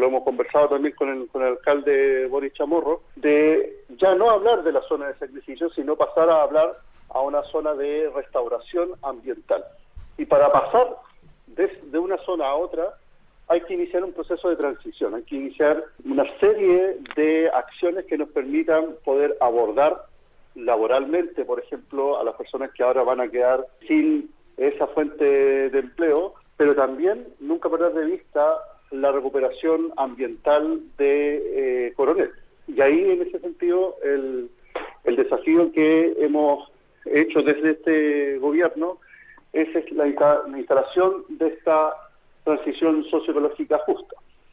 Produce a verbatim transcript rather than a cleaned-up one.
lo hemos conversado también con el, con el alcalde Boris Chamorro, de ya no hablar de la zona de sacrificio, sino pasar a hablar a una zona de restauración ambiental. Y para pasar de, de una zona a otra, hay que iniciar un proceso de transición, hay que iniciar una serie de acciones que nos permitan poder abordar laboralmente, por ejemplo, a las personas que ahora van a quedar sin esa fuente de empleo, pero también nunca perder de vista la recuperación ambiental de eh, Coronel. Y ahí, en ese sentido, el, el desafío que hemos hecho desde este gobierno es la, la instalación de esta transición socioecológica justa.